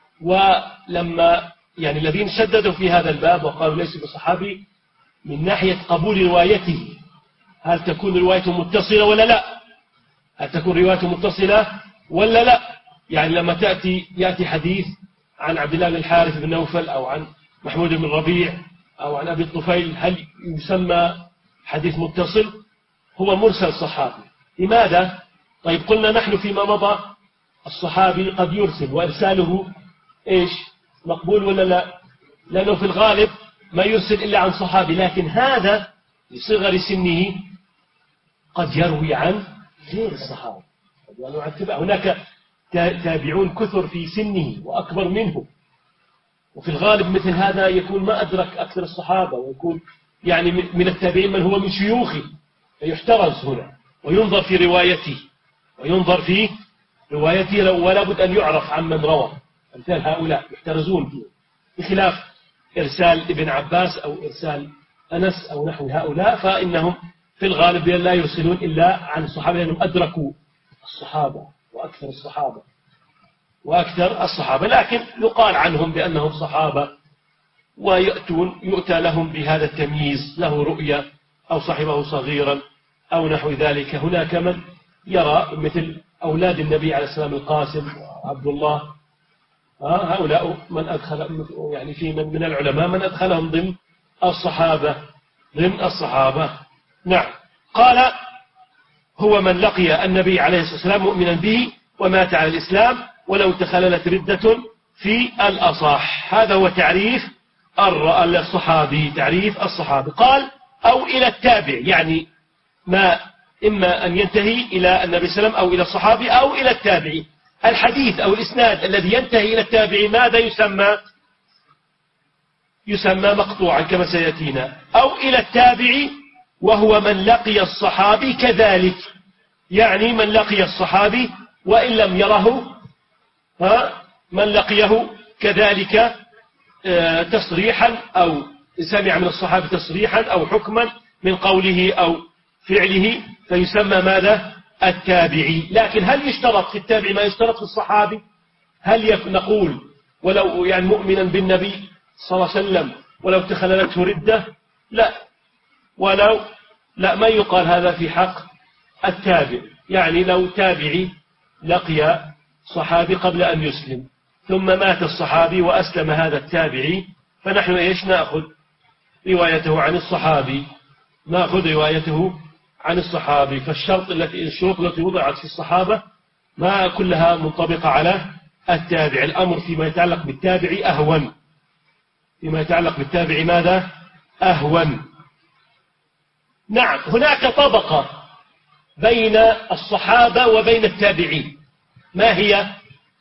ولما يعني الذين شددوا في هذا الباب وقالوا ليس بصحابي من ناحية قبول روايته، هل تكون روايته متصلة ولا لا؟ هل تكون روايته متصلة ولا لا؟ يعني لما تأتي يأتي حديث عن عبد الله بن الحارث بن نوفل أو عن محمود بن ربيع أو عن أبي الطفيل، هل يسمى حديث متصل؟ هو مرسل صحابي. لماذا؟ طيب قلنا نحن فيما مضى الصحابي قد يرسل، وإرساله إيش؟ مقبول ولا لا؟ لأنه في الغالب ما يرسل إلا عن صحابي، لكن هذا لصغر سنه قد يروي عن غير الصحابة، قد يروي عن تبع. هناك تابعون كثر في سنه وأكبر منه، وفي الغالب مثل هذا يكون ما أدرك أكثر الصحابة، ويكون يعني من التابعين من هو من شيوخه، فيحترز هنا وينظر في روايته وينظر في روايته ولا بد أن يعرف عن من روى. أمثال هؤلاء يحترزون فيه، بخلاف إرسال ابن عباس أو إرسال أنس أو نحو هؤلاء، فإنهم في الغالب لا يرسلون إلا عن الصحابة، لأنهم أدركوا الصحابة وأكثر الصحابة وأكثر الصحابة، لكن يقال عنهم بأنهم صحابة، ويأتون يؤتى لهم بهذا التمييز، له رؤية أو صاحبه صغيرا أو نحو ذلك. هناك من يرى مثل أولاد النبي عليه السلام القاسم وعبد الله، هؤلاء من أدخل يعني في من, من العلماء من أدخلهم ضمن الصحابة ضمن الصحابة. نعم. قال: هو من لقي النبي عليه الصلاة والسلام مؤمنا به ومات على الإسلام ولو تخللت ردة في الأصح. هذا هو تعريف الصحابي، تعريف الصحابي. قال: أو إلى التابع، يعني ما إما أن ينتهي إلى النبي صلى الله عليه وسلم أو إلى الصحابي أو إلى التابعي. الحديث أو الإسناد الذي ينتهي إلى التابعي ماذا يسمى؟ يسمى مقطوعا كما سيأتينا. أو إلى التابعي وهو من لقي الصحابي كذلك، يعني من لقي الصحابي وإن لم يره، ها من لقيه كذلك تصريحا أو سمع من الصحابي تصريحا أو حكما من قوله أو فعله، فيسمى ماذا؟ التابعي. لكن هل يشترط في التابعي ما يشترط في الصحابي؟ هل نقول ولو يعني مؤمنا بالنبي صلى الله عليه وسلم ولو تخللته ردة؟ لا، ولو لا، ما يقال هذا في حق التابع. يعني لو تابعي لقي صحابي قبل أن يسلم ثم مات الصحابي وأسلم هذا التابعي، فنحن إيش نأخذ روايته عن الصحابي، نأخذ روايته عن الصحابي. فالشرط التي الشروط التي وضعت في الصحابة ما كلها منطبقة على التابع. الأمر فيما يتعلق بالتابع أهون، فيما يتعلق بالتابع ماذا؟ أهون. نعم، هناك طبقة بين الصحابة وبين التابعين. ما هي؟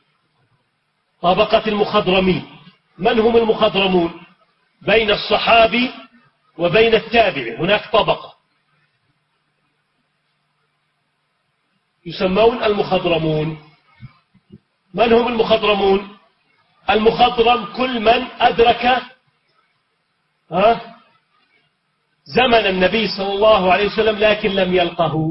طبقة المخضرمين. من هم المخضرمون؟ بين الصحابي وبين التابع هناك طبقة يسمون المخضرمون. من هم المخضرمون؟ المخضرم كل من أدرك ها زمن النبي صلى الله عليه وسلم لكن لم يلقه،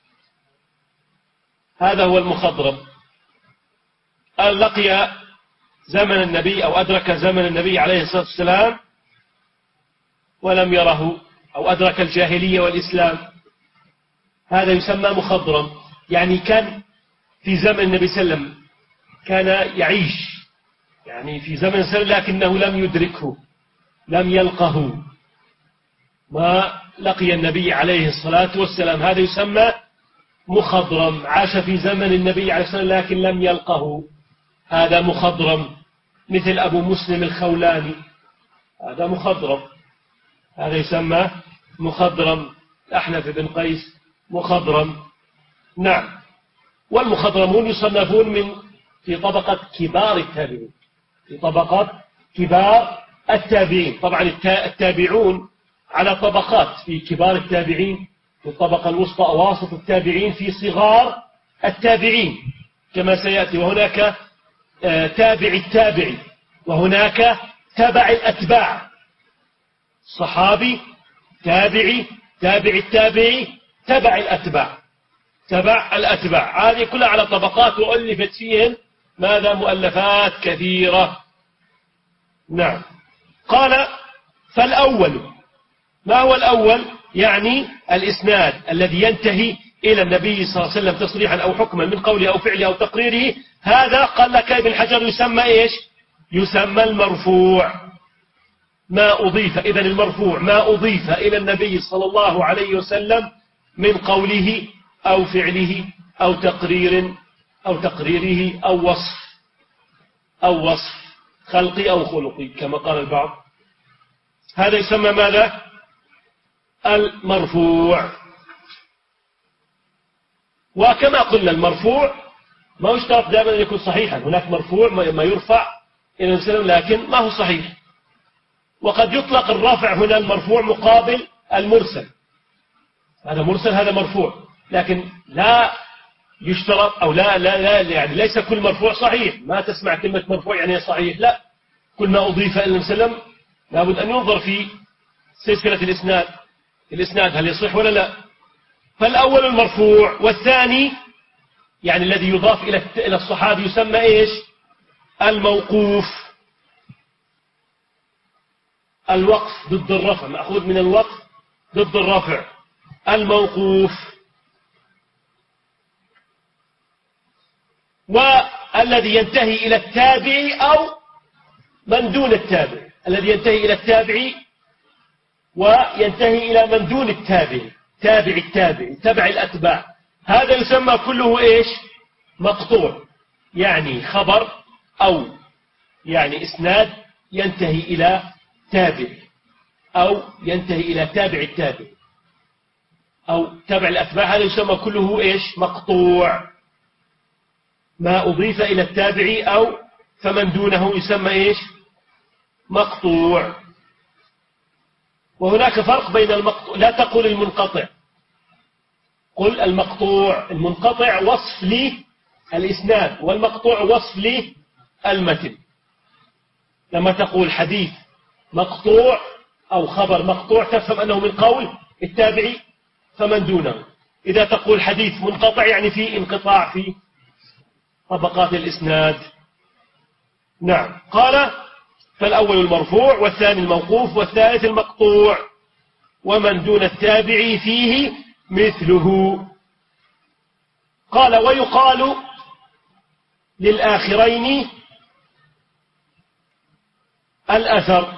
هذا هو المخضرم. أن لقي زمن النبي أو أدرك زمن النبي عليه الصلاة والسلام ولم يره، أو أدرك الجاهلية والإسلام، هذا يسمى مخضرم. يعني كان في زمن النبي صلى الله عليه وسلم، كان يعيش يعني في زمن سلم لكنه لم يدركه، لم يلقه، ما لقي النبي عليه الصلاة والسلام، هذا يسمى مخضرم. عاش في زمن النبي عليه الصلاة والسلام لكن لم يلقه، هذا مخضرم. مثل أبو مسلم الخولاني، هذا مخضرم، هذا يسمى مخضرم. أحنف بن قيس مخضرم. نعم. والمخضرمون يصنفون من في طبقة كبار التابعين، في طبقة كبار التابعين. طبعا التابعون على طبقات، في كبار التابعين، في الطبقة الوسطى أواسط التابعين، في صغار التابعين كما سيأتي، وهناك تابع التابعي، وهناك تبع الأتباع، صحابي، تابعي، تابع التابعي، تبع الأتباع، تبع الأتباع. هذه كلها على طبقات، وألفت فيهم ماذا؟ مؤلفات كثيرة. نعم. قال فالأول، ما هو الأول؟ يعني الإسناد الذي ينتهي إلى النبي صلى الله عليه وسلم تصريحا أو حكما من قوله أو فعله أو تقريره، هذا قال لك ابن حجر يسمى إيش؟ يسمى المرفوع. ما أضيف، إذن المرفوع ما أضيف إلى النبي صلى الله عليه وسلم من قوله أو فعله أو تقرير أو تقريره أو وصف، أو وصف خلقي أو خلقي كما قال البعض، هذا يسمى ماذا؟ المرفوع. وكما قلنا المرفوع ما يشترط دائما أن يكون صحيحا، هناك مرفوع ما يرفع إلى السلام لكن ما هو صحيح. وقد يطلق الرافع هنا المرفوع مقابل المرسل، هذا مرسل هذا مرفوع، لكن لا يشترط أو لا لا لا يعني ليس كل مرفوع صحيح. ما تسمع كلمة مرفوع يعني صحيح، لا، كل ما أضيف إلى السلام لابد أن ينظر في سلسلة الإسناد، الإسناد هل يصح ولا لا. فالأول المرفوع، والثاني يعني الذي يضاف إلى إلى الصحابي يسمى إيش؟ الموقوف. الوقف ضد الرفع، مأخوذ من الوقف ضد الرفع، الموقوف. والذي ينتهي إلى التابع أو من دون التابع، الذي ينتهي إلى التابع وينتهي إلى من دون التابع، تابع التابع، تبع الأتباع، هذا يسمى كله إيش؟ مقطوع. يعني خبر أو يعني إسناد ينتهي إلى تابع أو ينتهي إلى تابع التابع أو تبع الأتباع، هذا يسمى كله إيش؟ مقطوع. ما أضيف إلى التابع أو فمن دونه يسمى إيش؟ مقطوع. وهناك فرق بين المقطوع، لا تقل المنقطع، قل المقطوع. المنقطع وصف لي الإسناد، والمقطوع وصف لي المتن. لما تقول حديث مقطوع أو خبر مقطوع تفهم أنه من قول التابعي فمن دونه. إذا تقول حديث منقطع يعني في انقطاع في طبقات الإسناد. نعم. قال فالأول المرفوع، والثاني الموقوف، والثالث المقطوع، ومن دون التابع فيه مثله. قال ويقال للآخرين الأثر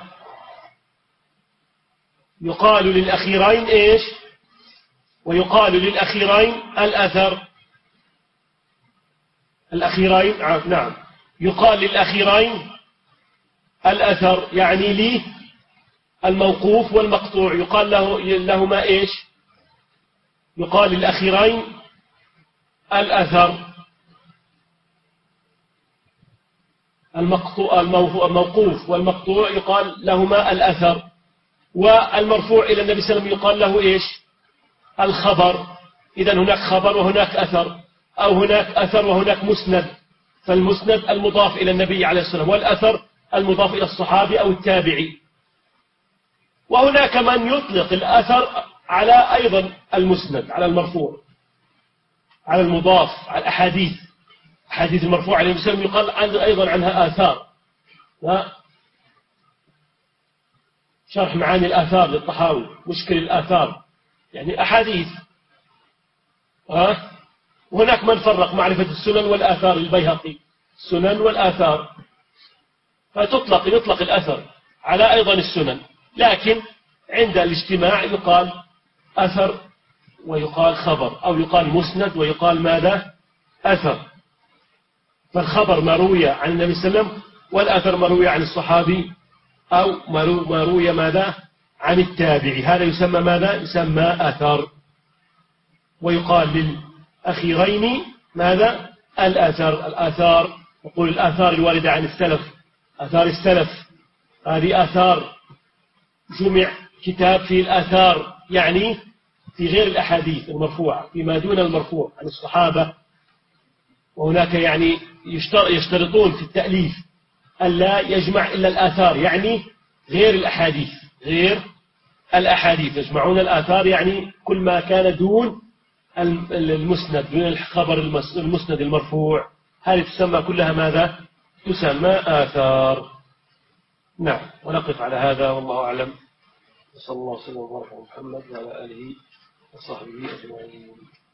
يقال للأخيرين إيش؟ ويقال للأخيرين الأثر. الأخيرين نعم يقال للأخيرين الأثر، يعني لي الموقوف والمقطوع يقال له لهما إيش؟ يقال للأخيرين الأثر. الموقوف والمقطوع يقال لهما الأثر. والمرفوع إلى النبي صلى الله عليه وسلم يقال له إيش؟ الخبر. إذن هناك خبر وهناك أثر، أو هناك أثر وهناك مسند. فالمسند المضاف إلى النبي عليه الصلاة والسلام، والأثر المضاف إلى الصحابي أو التابعي. وهناك من يطلق الأثر على أيضا المسند، على المرفوع، على المضاف، على الأحاديث. أحاديث المرفوع عليه السلام يقال أيضا عنها آثار. شرح معاني الآثار للطحاوي، مشكل الآثار يعني أحاديث. وهناك من فرق معرفة السنن والآثار، البيهقي السنن والآثار، فتطلق يطلق الأثر على أيضا السنن، لكن عند الاجتماع يقال أثر ويقال خبر، أو يقال مسند ويقال ماذا؟ أثر. فالخبر ما روي عن النبي صلى الله عليه وسلم، والأثر ما روي عن الصحابي أو ما روي ماذا؟ عن التابعي. هذا يسمى ماذا؟ يسمى أثر. ويقال للأخيرين ماذا؟ الأثر. الآثار نقول الآثار الواردة عن السلف، آثار السلف، هذه آثار جمع كتاب في الآثار، يعني في غير الأحاديث المرفوعة، فيما دون المرفوع عن الصحابة. وهناك يعني يشترطون في التأليف ألا يجمع إلا الآثار، يعني غير الأحاديث، غير الأحاديث يجمعون الآثار، يعني كل ما كان دون المسند، دون الخبر المسند المرفوع، هذه تسمى كلها ماذا؟ تسمى آثار. نعم. ونقف على هذا والله أعلم. صلى الله وسلم وبارك على محمد وعلى آله وصحبه أجمعين.